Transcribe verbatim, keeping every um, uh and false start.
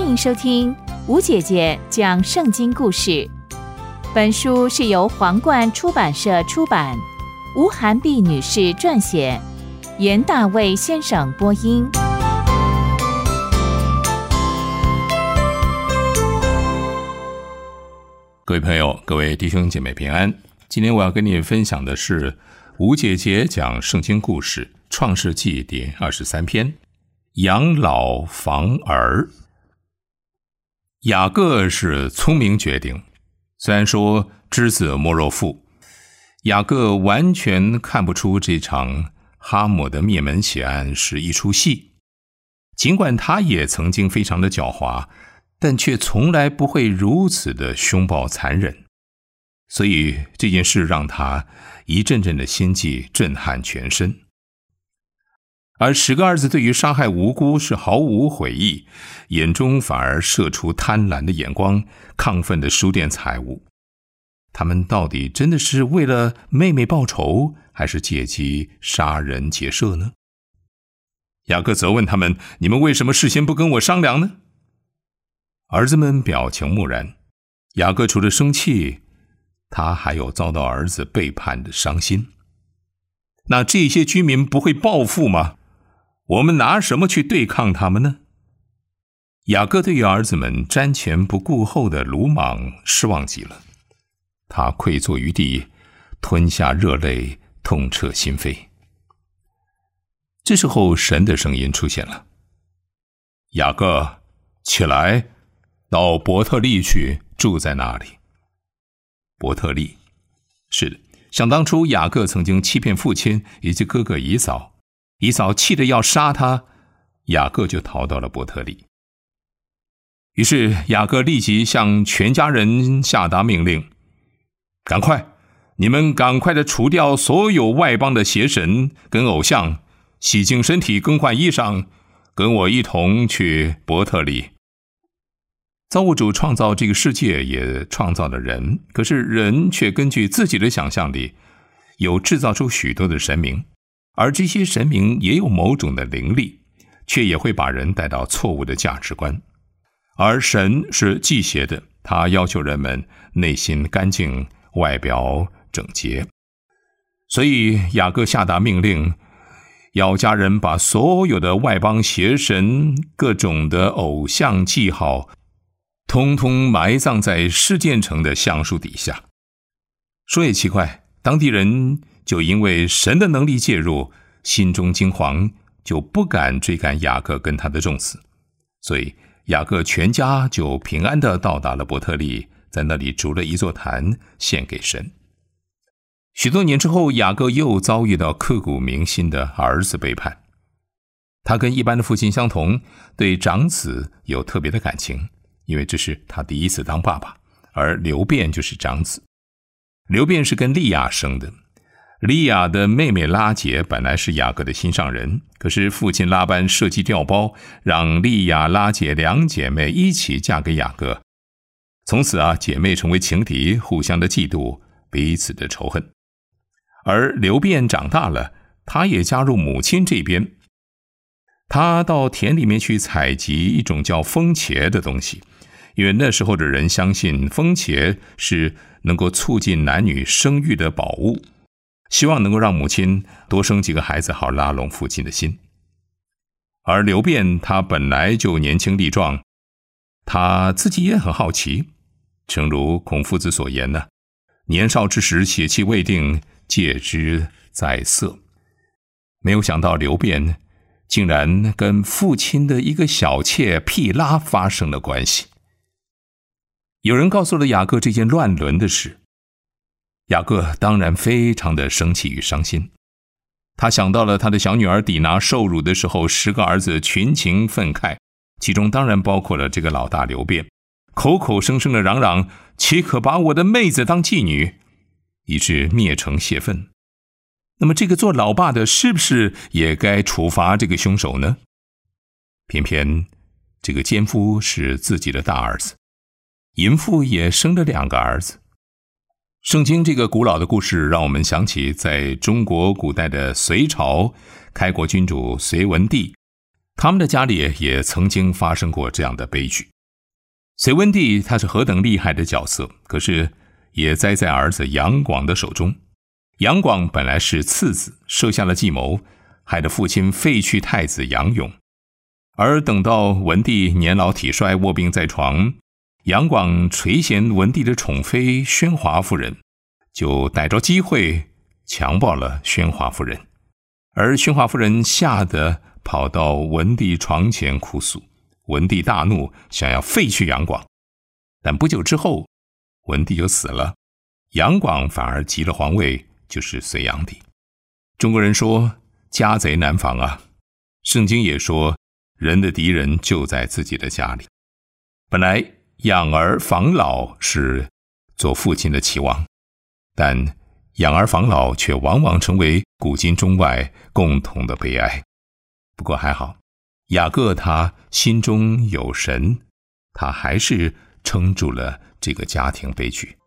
欢迎收听吴姐姐讲圣经故事。本书是由皇冠出版社出版，吴涵碧女士撰写，袁大卫先生播音。 各位朋友，各位弟兄姐妹平安。今天我要跟你分享的是吴姐姐讲圣经故事创世纪第二十三篇，养老防儿。雅各是聪明绝顶，虽然说知子莫若父，雅各完全看不出这场哈抹的灭门血案是一出戏。尽管他也曾经非常的狡猾，但却从来不会如此的凶暴残忍。所以这件事让他一阵阵的心悸震撼全身。而十个儿子对于杀害无辜是毫无悔意，眼中反而射出贪婪的眼光，亢奋的数点财物。他们到底真的是为了妹妹报仇，还是借机杀人劫舍呢？雅各责问他们，你们为什么事先不跟我商量呢？儿子们表情木然。雅各除了生气，他还有遭到儿子背叛的伤心。那这些居民不会报复吗？我们拿什么去对抗他们呢？雅各对于儿子们瞻前不顾后的鲁莽失望极了，他跪坐于地，吞下热泪，痛彻心扉。这时候神的声音出现了，雅各，起来，到伯特利去，住在那里。伯特利，是的，想当初雅各曾经欺骗父亲以及哥哥以扫，以扫气得要杀他，雅各就逃到了伯特利。于是雅各立即向全家人下达命令，赶快，你们赶快的除掉所有外邦的邪神跟偶像，洗净身体，更换衣裳，跟我一同去伯特利。造物主创造这个世界，也创造了人，可是人却根据自己的想象力，有制造出许多的神明，而这些神明也有某种的灵力，却也会把人带到错误的价值观。而神是忌邪的，他要求人们内心干净，外表整洁。所以雅各下达命令，要家人把所有的外邦邪神、各种的偶像记号，通通埋葬在示剑城的橡树底下。说也奇怪，当地人就因为神的能力介入，心中惊惶，就不敢追赶雅各跟他的众子。所以雅各全家就平安地到达了伯特利，在那里筑了一座坛献给神。许多年之后，雅各又遭遇到刻骨铭心的儿子背叛。他跟一般的父亲相同，对长子有特别的感情，因为这是他第一次当爸爸，而流便就是长子。流便是跟利亚生的，利亚的妹妹拉结本来是雅各的心上人，可是父亲拉班设计调包，让利亚、拉结两姐妹一起嫁给雅各。从此啊，姐妹成为情敌，互相的嫉妒，彼此的仇恨。而流便长大了，他也加入母亲这边，他到田里面去采集一种叫风茄的东西，因为那时候的人相信风茄是能够促进男女生育的宝物，希望能够让母亲多生几个孩子，好拉拢父亲的心。而流便他本来就年轻力壮，他自己也很好奇，诚如孔夫子所言呢，年少之时血气未定，戒之在色。没有想到流便竟然跟父亲的一个小妾毗拉发生了关系。有人告诉了雅各这件乱伦的事，雅各当然非常的生气与伤心。他想到了他的小女儿底拿受辱的时候，十个儿子群情愤慨，其中当然包括了这个老大流便，口口声声的嚷嚷，岂可把我的妹子当妓女，以致灭城泄愤。那么这个做老爸的是不是也该处罚这个凶手呢？偏偏这个奸夫是自己的大儿子，淫妇也生了两个儿子。圣经这个古老的故事让我们想起在中国古代的隋朝开国君主隋文帝，他们的家里也曾经发生过这样的悲剧。 隋文帝他是何等厉害的角色，可是也栽在儿子杨广的手中。杨广本来是次子，设下了计谋，害得父亲废去太子杨勇。而等到文帝年老体衰，卧病在床，杨广垂涎文帝的宠妃宣华夫人，就逮着机会强暴了宣华夫人。而宣华夫人吓得跑到文帝床前哭诉，文帝大怒，想要废去杨广。但不久之后，文帝就死了，杨广反而即了皇位，就是隋炀帝。中国人说家贼难防啊，圣经也说人的敌人就在自己的家里。本来养儿防老是做父亲的期望，但养儿防老却往往成为古今中外共同的悲哀。不过还好，雅各他心中有神，他还是撑住了这个家庭悲剧。